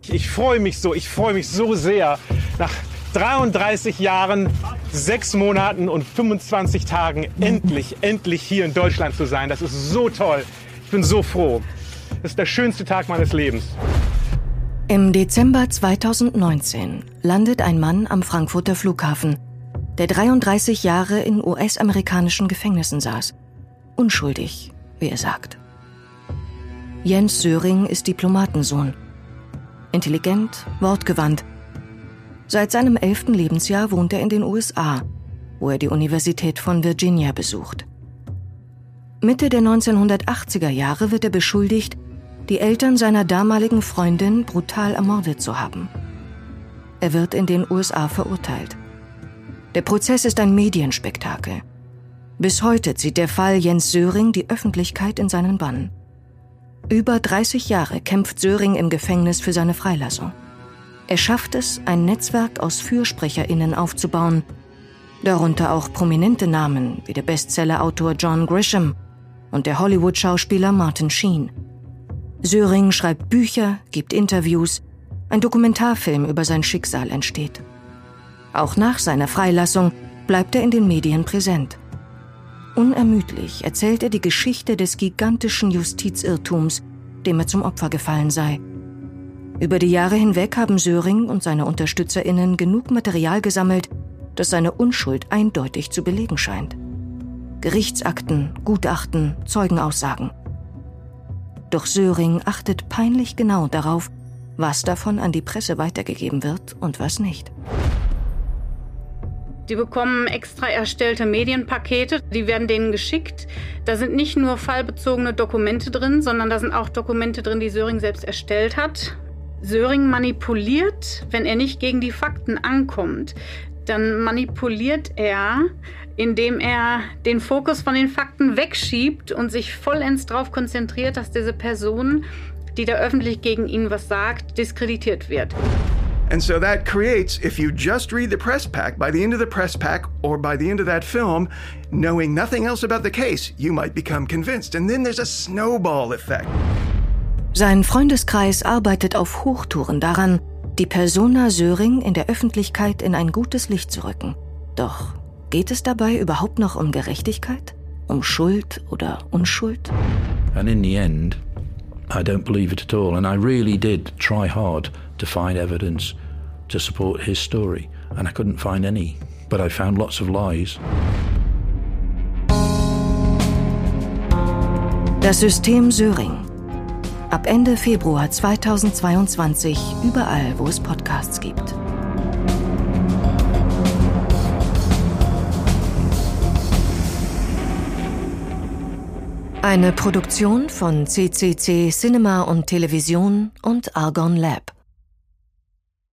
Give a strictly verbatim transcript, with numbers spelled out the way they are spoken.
Ich freue mich so, ich freue mich so sehr, nach dreiunddreißig Jahren, sechs Monaten und fünfundzwanzig Tagen endlich, endlich hier in Deutschland zu sein. Das ist so toll. Ich bin so froh. Das ist der schönste Tag meines Lebens. Im Dezember zweitausendneunzehn landet ein Mann am Frankfurter Flughafen, der dreiunddreißig Jahre in U S-amerikanischen Gefängnissen saß. Unschuldig, wie er sagt. Jens Söring ist Diplomatensohn. Intelligent, wortgewandt. Seit seinem elften Lebensjahr wohnt er in den U S A, wo er die Universität von Virginia besucht. Mitte der neunzehnhundertachtziger Jahre wird er beschuldigt, die Eltern seiner damaligen Freundin brutal ermordet zu haben. Er wird in den U S A verurteilt. Der Prozess ist ein Medienspektakel. Bis heute zieht der Fall Jens Söring die Öffentlichkeit in seinen Bann. Über dreißig Jahre kämpft Söring im Gefängnis für seine Freilassung. Er schafft es, ein Netzwerk aus FürsprecherInnen aufzubauen, darunter auch prominente Namen wie der Bestsellerautor John Grisham und der Hollywood-Schauspieler Martin Sheen. Söring schreibt Bücher, gibt Interviews, ein Dokumentarfilm über sein Schicksal entsteht. Auch nach seiner Freilassung bleibt er in den Medien präsent. Unermüdlich erzählt er die Geschichte des gigantischen Justizirrtums, dem er zum Opfer gefallen sei. Über die Jahre hinweg haben Söring und seine UnterstützerInnen genug Material gesammelt, das seine Unschuld eindeutig zu belegen scheint. Gerichtsakten, Gutachten, Zeugenaussagen. Doch Söring achtet peinlich genau darauf, was davon an die Presse weitergegeben wird und was nicht. Die bekommen extra erstellte Medienpakete, die werden denen geschickt. Da sind nicht nur fallbezogene Dokumente drin, sondern da sind auch Dokumente drin, die Söring selbst erstellt hat. Söring manipuliert, wenn er nicht gegen die Fakten ankommt. Dann manipuliert er, indem er den Fokus von den Fakten wegschiebt und sich vollends darauf konzentriert, dass diese Person, die da öffentlich gegen ihn was sagt, diskreditiert wird. And so that creates, if you just read the press pack, by the end of the press pack or by the end of that film, knowing nothing else about the case, you might become convinced. And then there's a snowball effect. Sein Freundeskreis arbeitet auf Hochtouren daran, die Persona Söring in der Öffentlichkeit in ein gutes Licht zu rücken. Doch geht es dabei überhaupt noch um Gerechtigkeit? Um Schuld oder Unschuld? And in the end, I don't believe it at all. And I really did try hard to find evidence to support his story. And I couldn't find any. But I found lots of lies. Das System Söring. Ab Ende Februar zweitausendzweiundzwanzig überall, wo es Podcasts gibt. Eine Produktion von C C C Cinema und Television und Argon Lab.